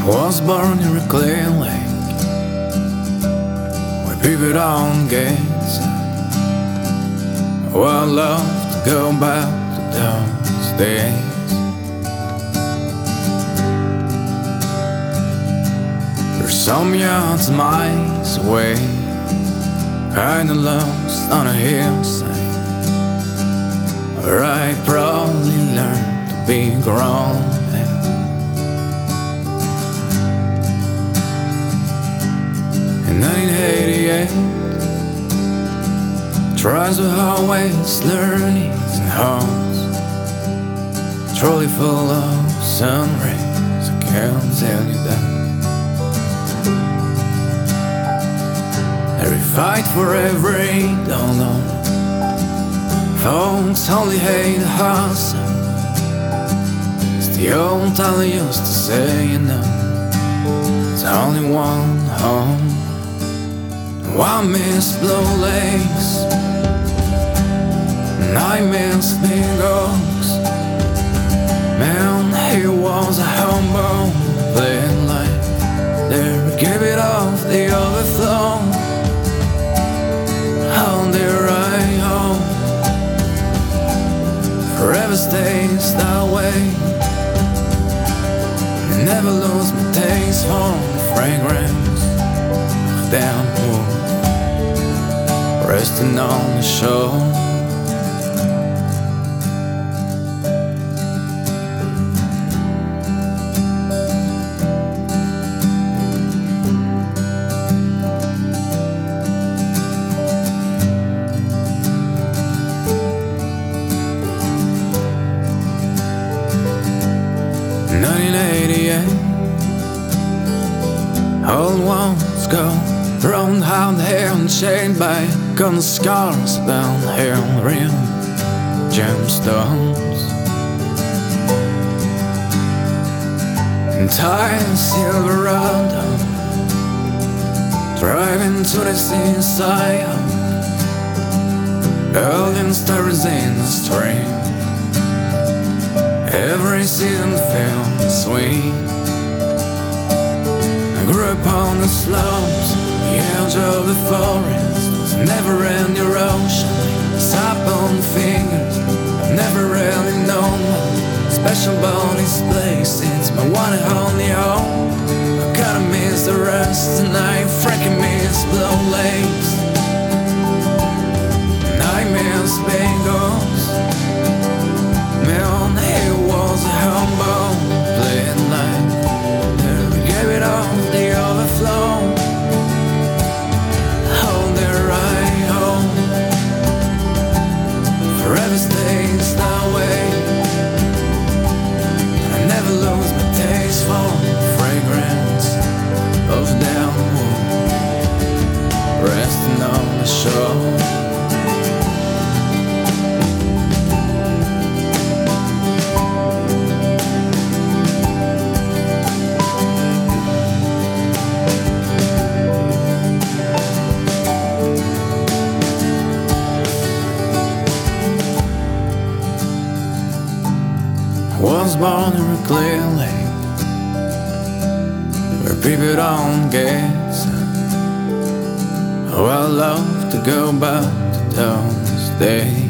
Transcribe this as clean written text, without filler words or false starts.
Was born in a clear lake where people don't get sad. Oh, I love to go back to those days. There's some yards miles away, kinda lost on a hillside, where I probably learned to be grown. In 1988, tries to always learning and homes, trolley full of sun rays, I can't tell you that. Every fight for every dollar, folks only hate the hustle. It's the old time they used to say, you know, it's only one home. I miss blue lakes, and I miss big oaks. Man, he was a humble playing life. There, give it off the overflow on the right home. Forever stays that way. Never lose my taste for the fragrance of damn wood resting on the shore. In 1988, old ones go thrown out here and chained by gun scars bound here on real gemstones. Entire Silverado, driving to the seaside, building stars in the stream. Every season felt sweet. I grew up on the slopes, the edge of the forest, never ending ocean, sap on fingers. I've never really known one special about this place. It's my one and only home. I gotta miss the rest tonight. Frankie miss blue lakes, and I miss bangles. Man, he was a humble playing life. Never gave it all the overflow. Forever stays that way. I never lose my taste for the fragrance of down wood resting on the shore. Was born in a clear lake where people don't get sad. Oh, I love to go back to those days.